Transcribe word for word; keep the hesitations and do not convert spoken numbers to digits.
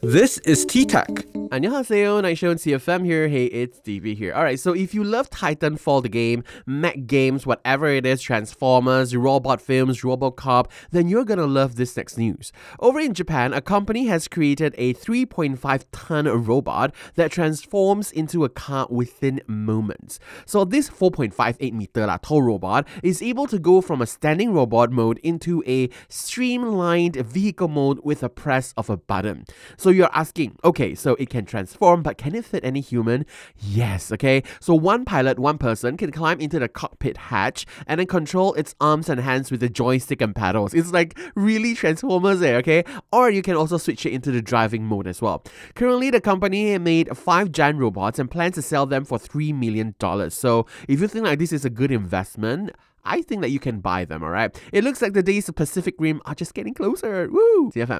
This is T-Tech. 안녕하세요, Night Show on C F M here. Hey, it's D B here. Alright, so if you love Titanfall the game, mech games, whatever it is, Transformers, robot films, RoboCop, then you're gonna love this next news. Over in Japan, a company has created a three point five ton robot that transforms into a car within moments. So this four point five eight meter lah, tall robot is able to go from a standing robot mode into a streamlined vehicle mode with a press of a button. So you're asking, okay, so it can transform, but can it fit any human? Yes, okay. So one pilot, one person can climb into the cockpit hatch and then control its arms and hands with the joystick and paddles. It's like really Transformers there, okay? Or you can also switch it into the driving mode as well. Currently, the company made five giant robots and plans to sell them for three million dollars. So if you think like this is a good investment, I think that you can buy them, alright? It looks like the days of Pacific Rim are just getting closer. Woo! C F M.